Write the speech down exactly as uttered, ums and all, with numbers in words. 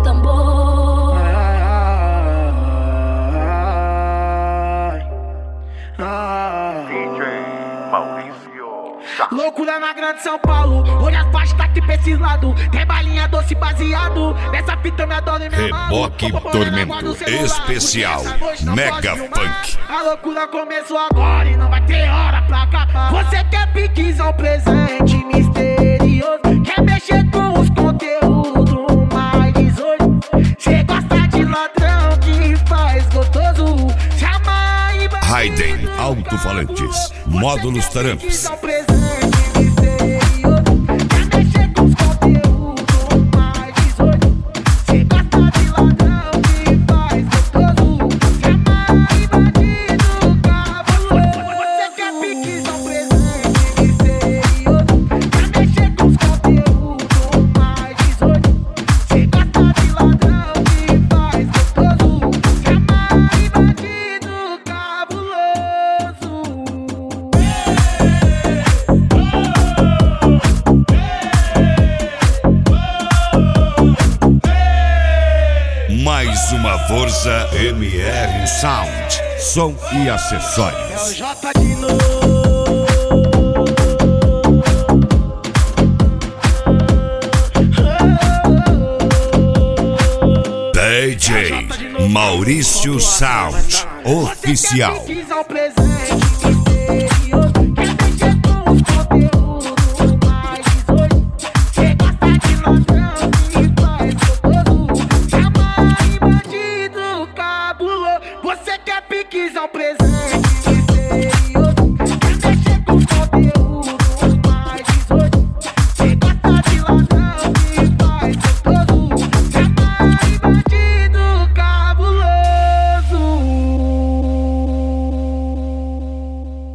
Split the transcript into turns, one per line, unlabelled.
tambor.
D J Maurício.
Loucura na grande São Paulo, hoje as baixas tá aqui pra esses lados. Tem balinha doce baseado, nessa fita eu me adoro e me amarro.
Reboque Tormento Especial Mega Funk.
A loucura começou agora e não vai ter hora pra acabar. Você quer piquizar um presente misterioso, quer mexer com os conteúdos mais dezoito. Cê gosta de ladrão que faz gostoso. Chama e
Raiden Alto-Falantes Módulos Taramps. Mais uma força M R Sound, som e acessórios. D J Maurício Sound Oficial.